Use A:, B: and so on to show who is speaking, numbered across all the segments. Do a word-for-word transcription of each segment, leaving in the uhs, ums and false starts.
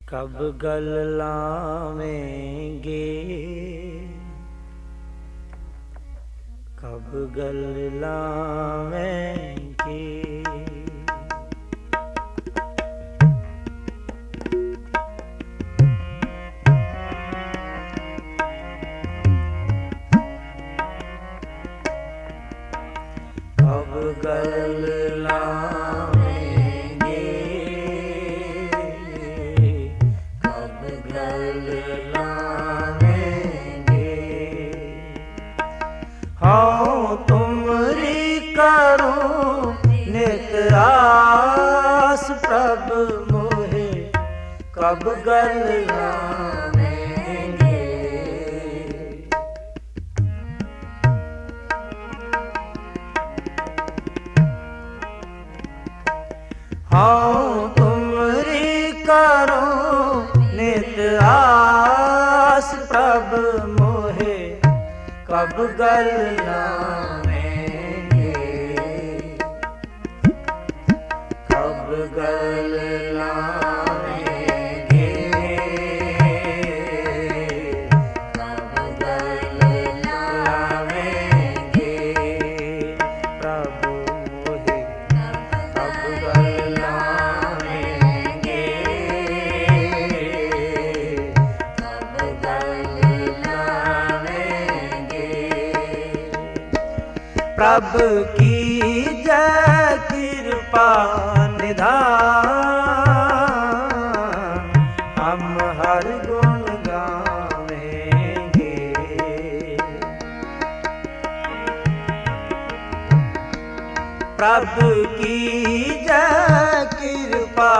A: कब गल लावेंगे, कब गल लावेंगे। कब गल लावेंगे, कब गल लावेंगे। हाँ तुमरी करूं नित आस, प्रभु मोहे कब गल लावेंगे। हाँ तुमरी करूं नित आस, प्रभु मोहे कब गल लावेंगे, कब गल लावेंगे, कब गल लावेंगे। प्रभु मोहे कब गल लावेंगे, कब गल लावेंगे। प्रभु की जय कृपा निधान, हम हर गुण गावेंगे। प्रभु की जय कृपा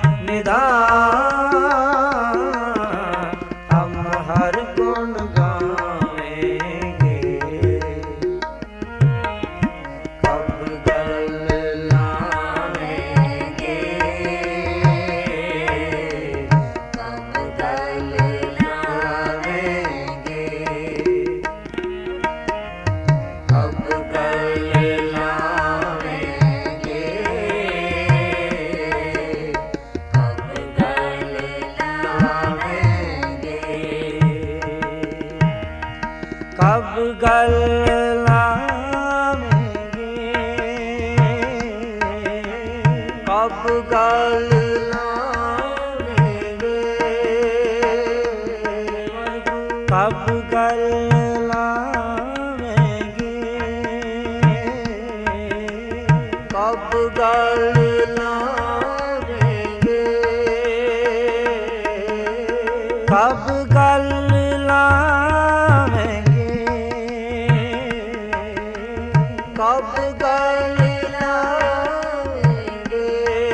A: निधान, हम हर गुण गावेंगे। कब गल लावेंगे, कब गल लावेंगे, कब गल लावेंगे, कब गल लावेंगे। कब गल लावेंगे, कब गल लावेंगे, कब गल लावेंगे, कब गल लावेंगे, कब गल लावेंगे, कब गल लावेंगे,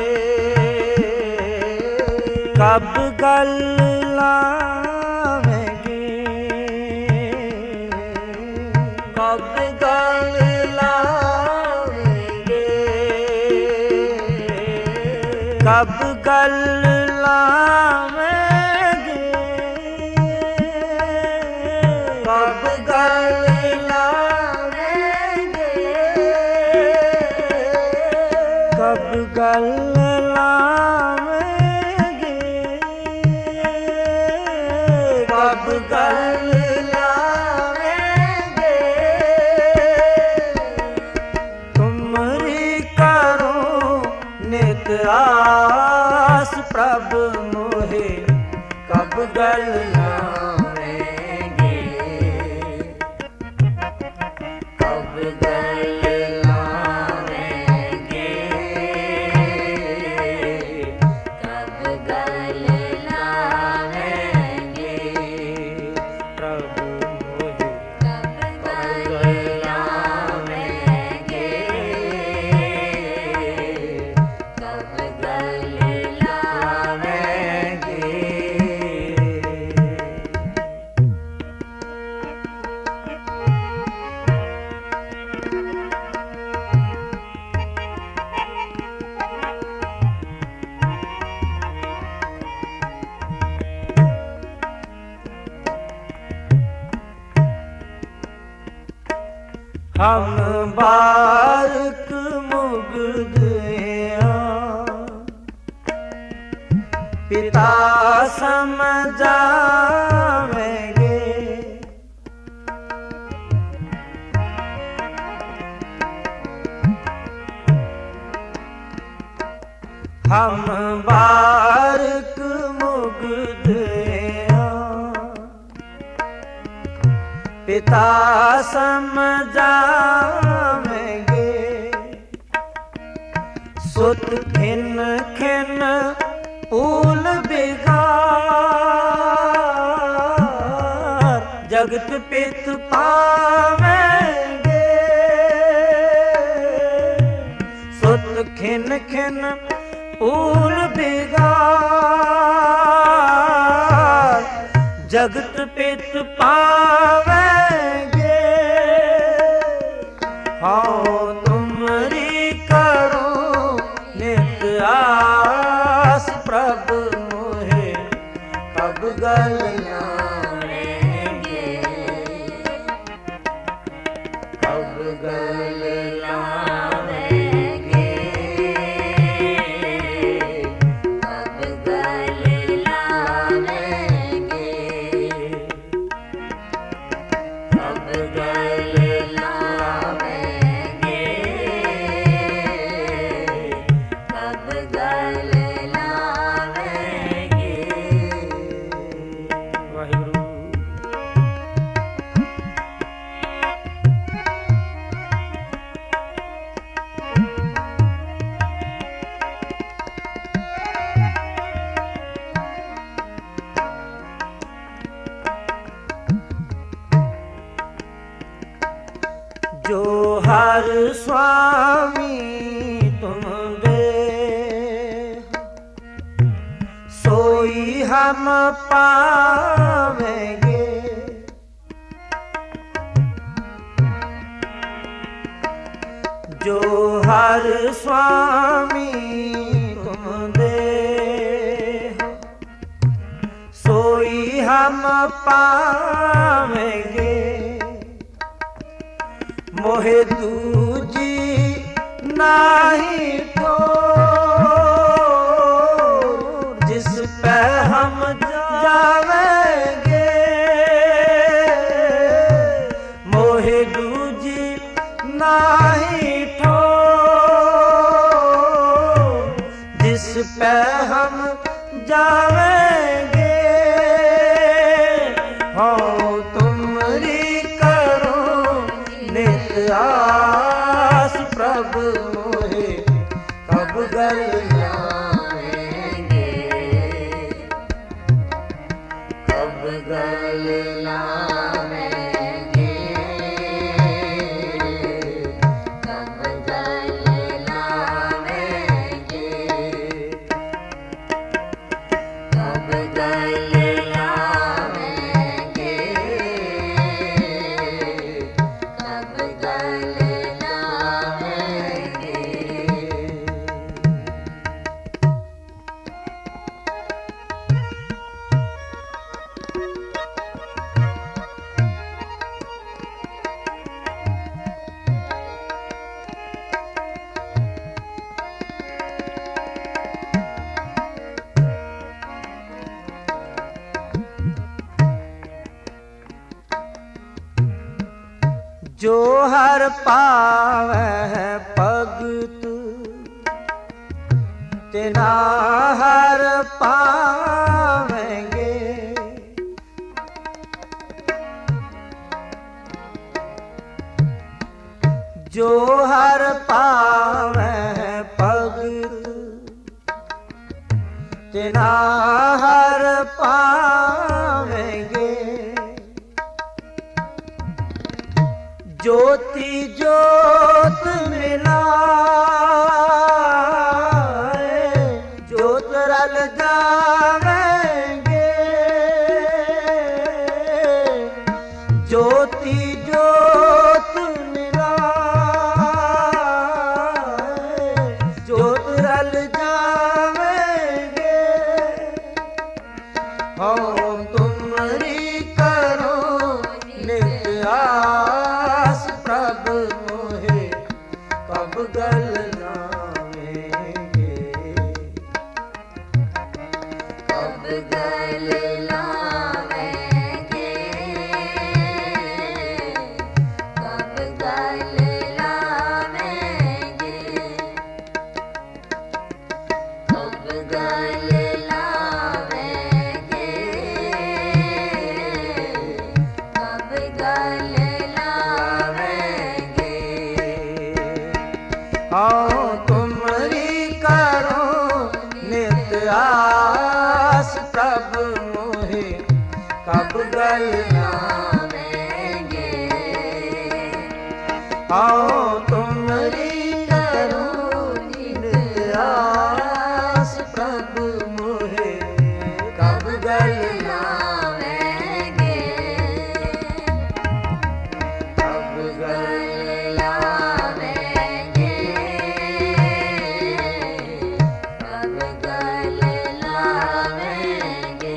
A: कब गल लावेंगे, कब गल लावेंगे, कब गल लावेंगे, कब गल लावेंगे, कब गल लावेंगे, कब गल लावेंगे। तुमरी करूं नित आस, प्रभु मोहे कब गल लावेंगे, कब गल लावेंगे, कब गल लावेंगे। प्रभु मोहे कब गल लावेंगे, कब गल लावेंगे। हम बारक मुग्ध हैं, पिता समझावेंगे। हम बारक मुग्ध पिता समझावेंगे। सुत खिन खिन पूल बिगार जगत पित पावेंगे। सुत खिन खिन पूल बिगार जगत पित पावेंगे। हाँ तुमरी करो नित आस प्रभु मोहे कब गल लावेंगे। कब गल लावेंगे। कब गल लावेंगे। कब गल लावेंगे। कब गल लावेंगे। वाहिगुरु। जो हर स्वामी तुम दे सोई हम पावेंगे। जो हर स्वामी तुम दे सोई हम पावेंगे। मोहे दूजी नाही तो जिस पे हम जावेंगे। मोहे दूजी नाही तो जिस पे हम जावेंगे। हो तुमरी करो नित आस प्रभु मोहे कब गल लावेंगे। कब गल लावेंगे। कब गल लावेंगे। कब गल लावेंगे। कब गल लावेंगे। जो हर पावै भगत तिना हर पावेंगे। जो हर पावै भगत तिना हर पावेंगे। ज्योति ज्योत मिलाए ज्योत रल जावेंगे। ज्योति ज्योत मिलाए ज्योत रल जावेंगे। हो तुमरी करो नित आस प्रभु मोहे कब गल लावेंगे। कब गल लावेंगे। आओ तुमरी करो नित आस प्रभु मोहे कब गल लावेंगे। कब गल लावेंगे। कब गल लावेंगे।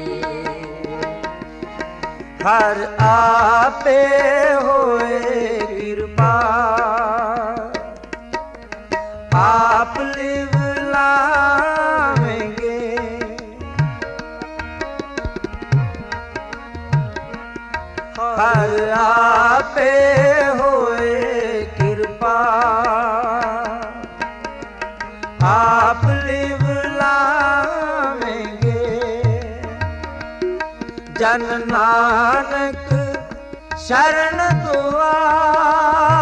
A: हर आपे होए कृपा आप लिव लावेंगे। हर आपे होए कृपा आप लिव लावेंगे। जन नानक शरण दुआर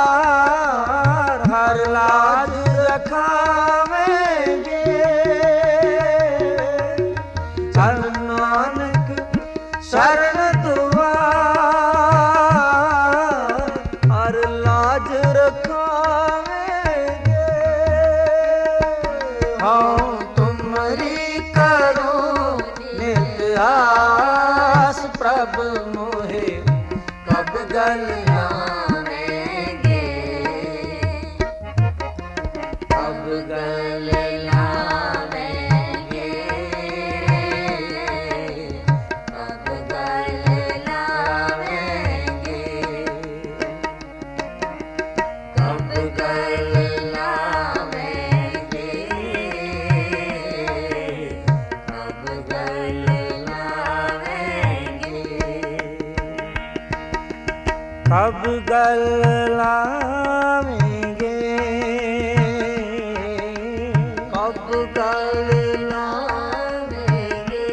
A: हर लाज रखावेंगे। जन नानक शरण दुआर हर लाज रखावेंगे। हाँ तुमरी करो नित आस प्रभु मोहे कब गल लावेंगे। कब गल लावेंगे। कब गल लावेंगे। कब गल लावेंगे। कब गल लावेंगे। कब गल लावेंगे। कब गल लावेंगे।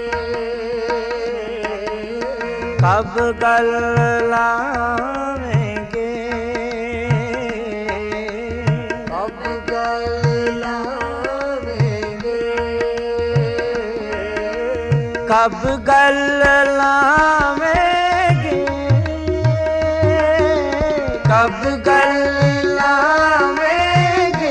A: कब गल लावेंगे। कब गल लावेंगे। कब गल लावेंगे। कब गल लावेंगे।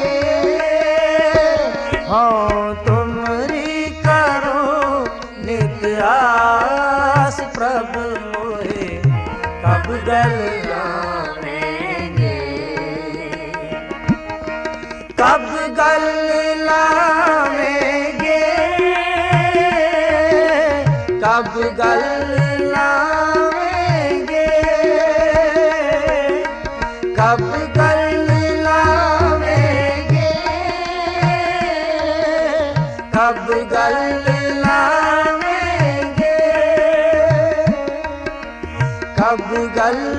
A: हाँ तुमरी करो नित आस प्रभु मोहे कब गल लावेंगे। कब गल लावेंगे। कब गल लावेंगे। कब गल लावेंगे। कब गल लावेंगे। कब गल